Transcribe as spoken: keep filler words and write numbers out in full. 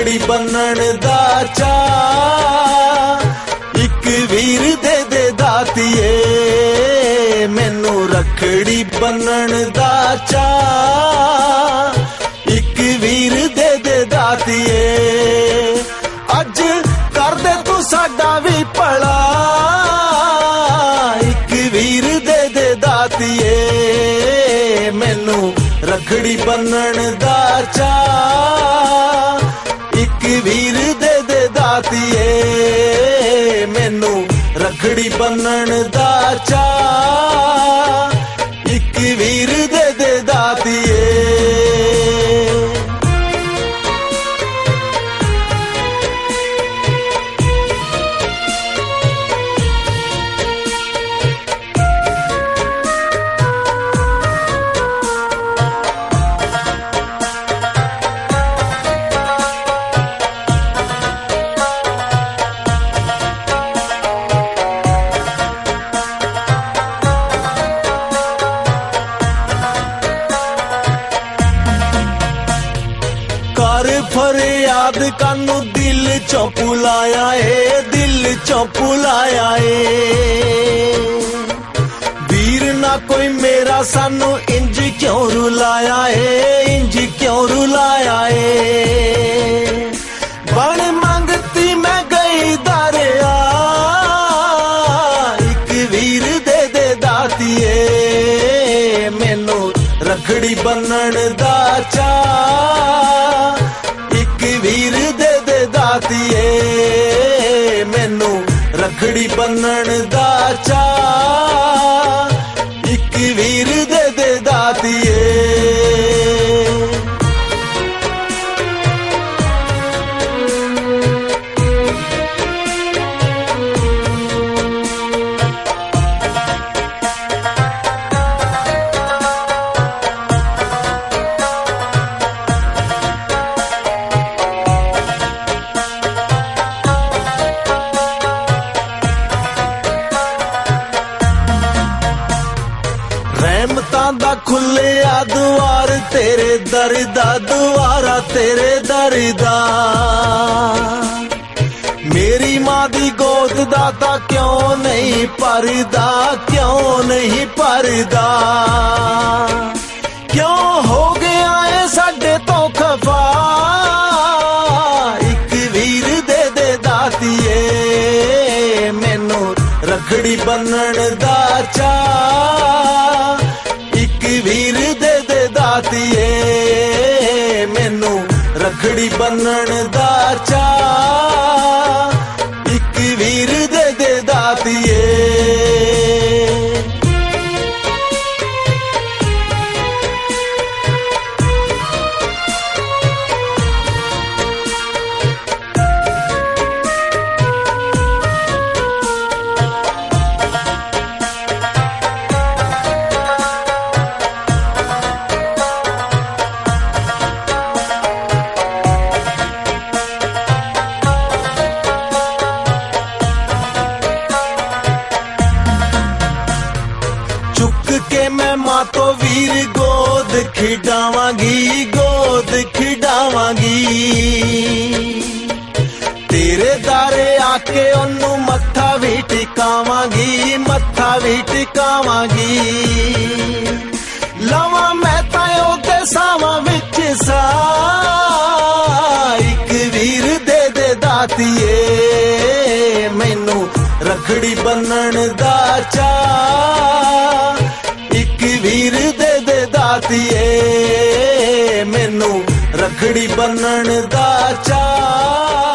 रखड़ी बन्नण दा चाऽ, इक वीर दे दे दातिए मैनू रखड़ी बन्नण दा चाऽ, इक वीर दे दे दातिए अज कर दे तू साडा भी भला, इक वीर दे दे दातिए मैनू रखड़ी बन्नण दा चाऽ, इक वीर दे दे दातिए मैनू रखड़ी बन्नण दा चाऽ, इक वीर दे दे दातिए। कर फरियाद कानू दिल चों पुलाया ए, दिल चों पुलाया ए, वीर ना कोई मेरा सानू इंज क्यों रुलाया ए, इंज क्यों रुलाया ए। बन मंगती मैं गई दरिया, इक वीर दे दे दातिए मैनू रखड़ी बन्नण दा चाऽ, इक वीर दे दे दातिए मैनू रखड़ी बन्नण दा चाऽ, इक वीर दे दे दातिए। रहमतां दा खुलिया दुआर तेरे दर दा, दुआरा तेरे दर दा, मेरी मां दी गोद दा ता क्यों नहीं भरदा, क्यों नहीं भरदा, क्यों हो गया है साडे तो खफा, इक वीर दे दे दातिए मैनू रखड़ी बन्नण दा चाऽ, इक वीर दे दे दातिए मैनू रखड़ी बन्नण दा चाऽ, इक वीर दे दे दातिए। चुक के मैं मां तो वीर गोद खिडावांगी, गोद खिडावांगी, तेरे दारे आके ओनू मत्था भी टिकावांगी, मत्था भी टिकावांगी, लावां मैं तां ओदे सावां विच सा, इक वीर दे दे दातिए मैनू रखड़ी बन्नण दा चाऽ, इक वीर दे दे दातिए मैनू रखड़ी बन्नण दा चाऽ।